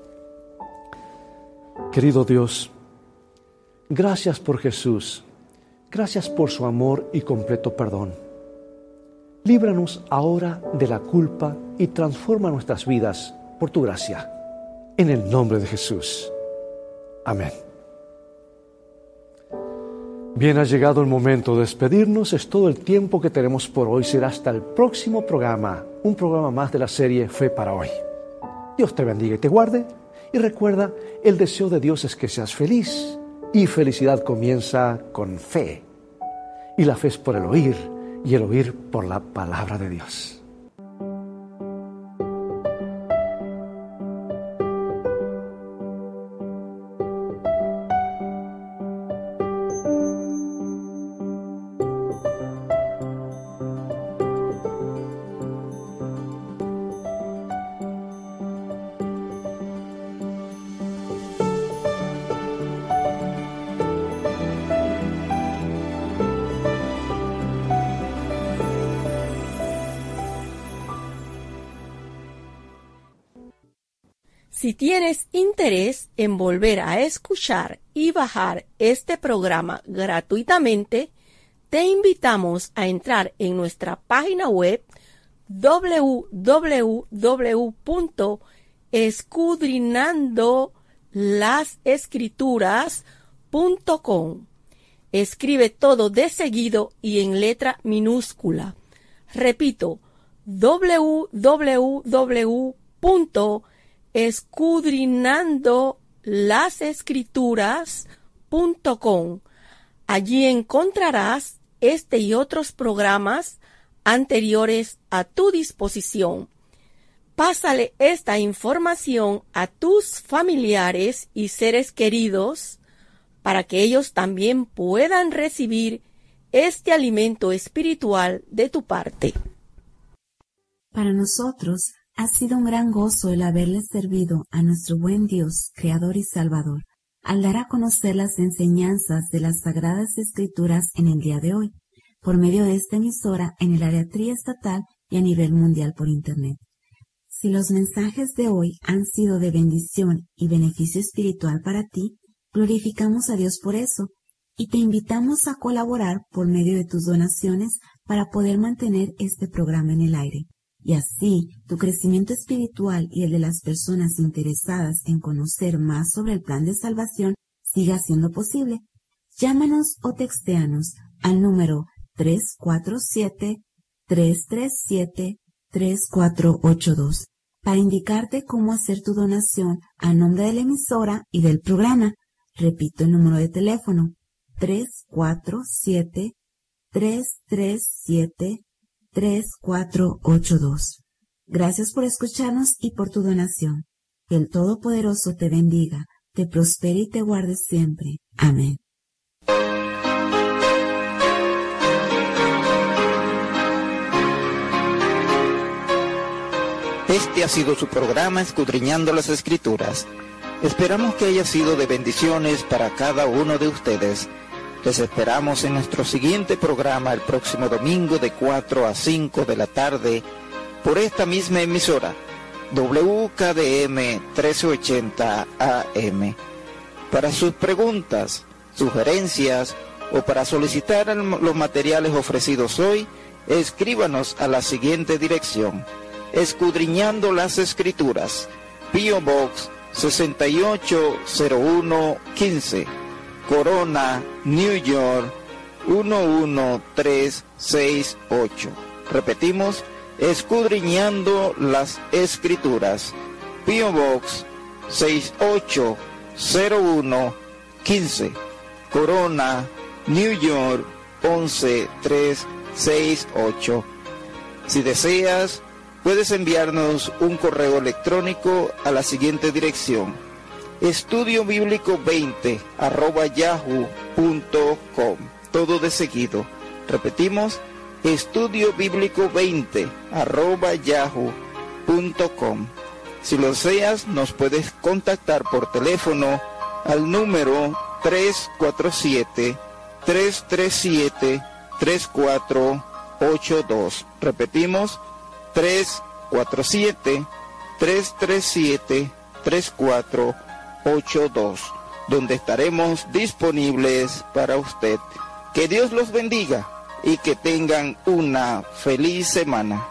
Querido Dios, gracias por Jesús. Gracias por su amor y completo perdón. Líbranos ahora de la culpa y transforma nuestras vidas por tu gracia. En el nombre de Jesús. Amén. Bien, ha llegado el momento de despedirnos. Es todo el tiempo que tenemos por hoy. Será hasta el próximo programa, un programa más de la serie Fe para Hoy. Dios te bendiga y te guarde. Y recuerda, el deseo de Dios es que seas feliz. Y felicidad comienza con fe. Y la fe es por el oír, y el oír por la palabra de Dios. Si tienes interés en volver a escuchar y bajar este programa gratuitamente, te invitamos a entrar en nuestra página web doble u doble u doble u punto escudriñando las escrituras punto com. Escribe todo de seguido y en letra minúscula. Repito, doble u doble u doble u punto escudriñando las escrituras punto com. Allí encontrarás este y otros programas anteriores a tu disposición. Pásale esta información a tus familiares y seres queridos para que ellos también puedan recibir este alimento espiritual de tu parte. Para nosotros ha sido un gran gozo el haberle servido a nuestro buen Dios, Creador y Salvador, al dar a conocer las enseñanzas de las Sagradas Escrituras en el día de hoy, por medio de esta emisora en el área triestatal y a nivel mundial por Internet. Si los mensajes de hoy han sido de bendición y beneficio espiritual para ti, glorificamos a Dios por eso y te invitamos a colaborar por medio de tus donaciones para poder mantener este programa en el aire. Y así, tu crecimiento espiritual y el de las personas interesadas en conocer más sobre el plan de salvación siga siendo posible. Llámanos o textéanos al número tres cuatro siete, tres tres siete, tres cuatro ocho dos para indicarte cómo hacer tu donación a nombre de la emisora y del programa. Repito el número de teléfono, tres cuatro siete, tres tres siete, tres cuatro ocho dos. Gracias por escucharnos y por tu donación. Que el Todopoderoso te bendiga, te prospere y te guarde siempre. Amén. Este ha sido su programa Escudriñando las Escrituras. Esperamos que haya sido de bendiciones para cada uno de ustedes. Les esperamos en nuestro siguiente programa el próximo domingo de cuatro a cinco de la tarde por esta misma emisora, W K D M mil trescientos ochenta A M. Para sus preguntas, sugerencias o para solicitar los materiales ofrecidos hoy, escríbanos a la siguiente dirección: Escudriñando las Escrituras, P O Box sesenta y ocho cero uno quince, Corona, New York uno uno tres seis ocho. Repetimos, Escudriñando las Escrituras, P O Box sesenta y ocho cero uno quince, Corona, New York once tres seis ocho. Si deseas, puedes enviarnos un correo electrónico a la siguiente dirección: estudio bíblico veinte arroba yahoo punto com. Todo de seguido. Repetimos, estudio bíblico veinte arroba yahoo punto com. Si lo deseas, nos puedes contactar por teléfono al número tres cuatro siete, tres tres siete, tres cuatro ocho dos. Repetimos, tres cuatro siete, tres tres siete, tres cuatro ocho dos, donde estaremos disponibles para usted. Que Dios los bendiga y que tengan una feliz semana.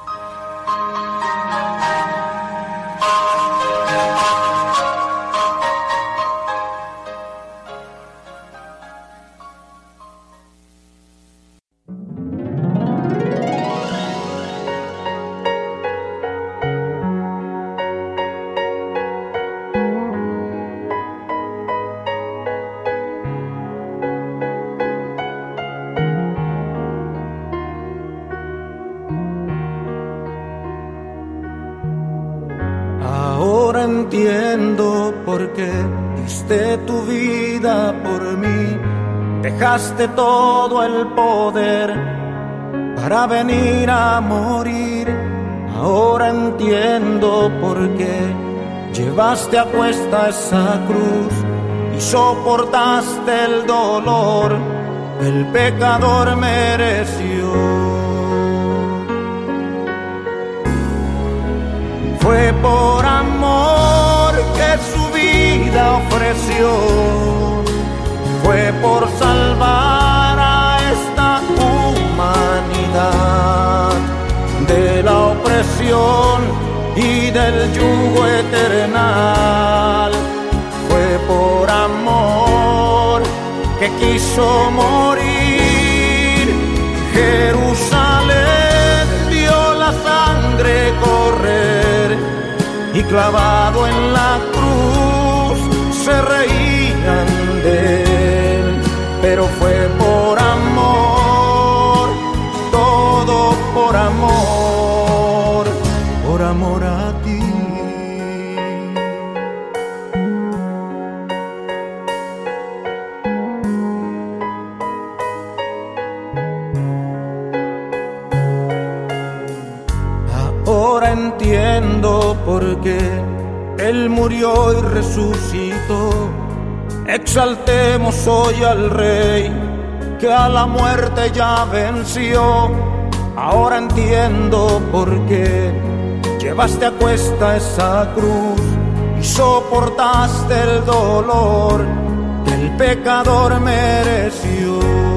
Entiendo por qué diste tu vida por mí, dejaste todo el poder para venir a morir. Ahora entiendo por qué llevaste a cuesta esa cruz y soportaste el dolor que el pecador mereció. Fue por amor que su vida ofreció, fue por salvar a esta humanidad de la opresión y del yugo eternal. Fue por amor que quiso morir. Jerusalén vio la sangre correr y clavado en la cruz se reían de él, pero fue por amor, todo por amor, por amor a ti. Ahora entiendo por qué Él murió y resucitó. Exaltemos hoy al Rey que a la muerte ya venció. Ahora entiendo por qué llevaste a cuesta esa cruz y soportaste el dolor que el pecador mereció.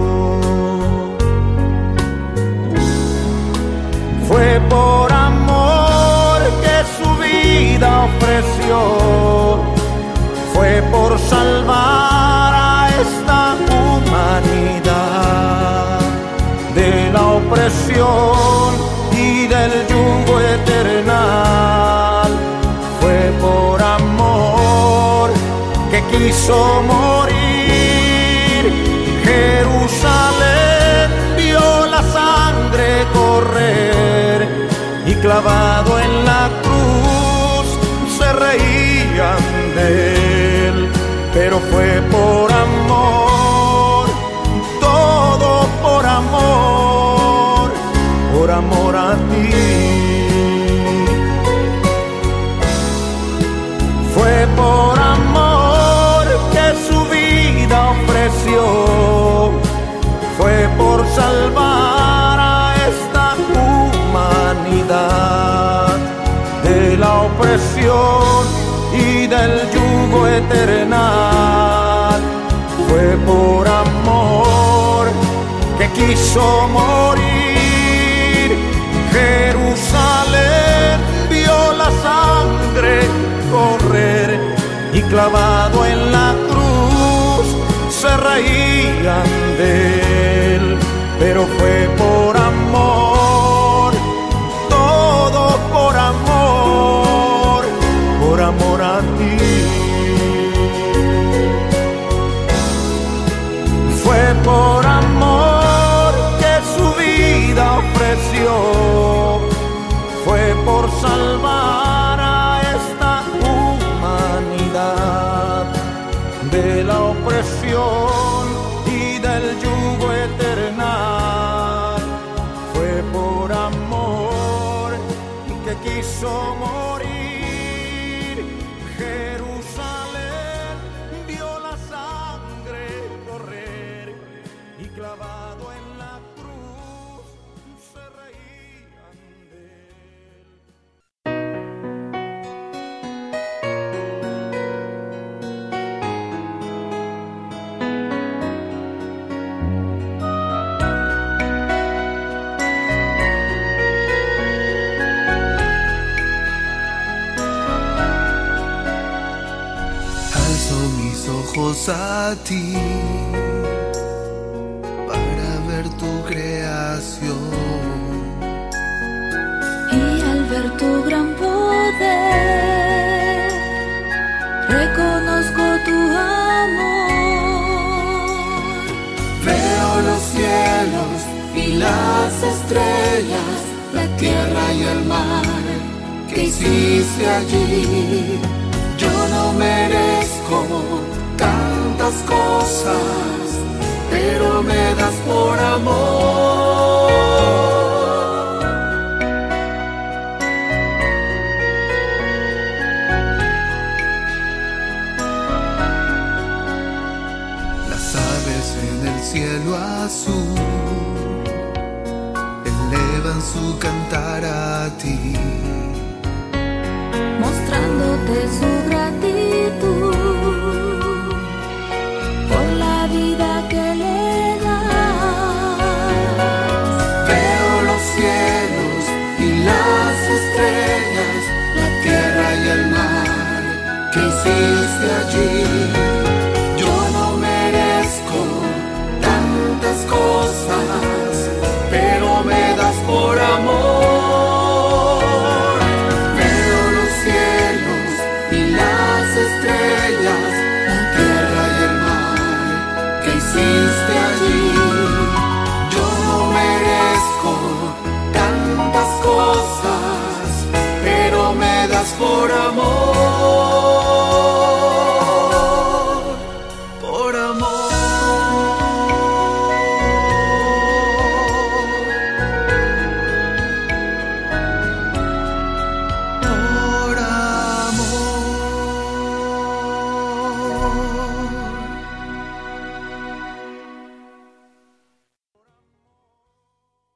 Fue por amor que su vida ofreció, fue por salvar a esta humanidad de la opresión y del yugo eternal. Fue por amor que quiso morir. Jerusalén vio la sangre correr y clavado en la cruz se reían de él, pero fue por amor, todo por amor, por amor a ti. Fue por amor que su vida ofreció, fue por salvar a esta humanidad de la opresión y del yugo eternal. Fue por amor que quiso morir. Jerusalén vio la sangre correr y clavado en la cruz se reían de él, pero fue por amor, todo por amor, por amor a ti. Fue por amor que su vida ofreció, fue por salvar a esta humanidad de la opresión y del yugo eternal. Fue por amor que quiso morir. Jerusalén vio la sangre correr y clavado en la cruz se reían de ojos a ti para ver tu creación, y al ver tu gran poder reconozco tu amor. Veo los cielos y las estrellas, la tierra y el mar que hiciste allí. Yo no merezco tantas cosas, pero me das por amor. Las aves en el cielo azul elevan su cantar a ti, mostrándote su gratitud por la vida que le das. Veo los cielos y las estrellas, la tierra y el mar que hiciste allí. Yo no merezco das por amor. Veo los cielos y las estrellas, la tierra y el mar que hiciste allí. Yo no merezco tantas cosas, pero me das por amor.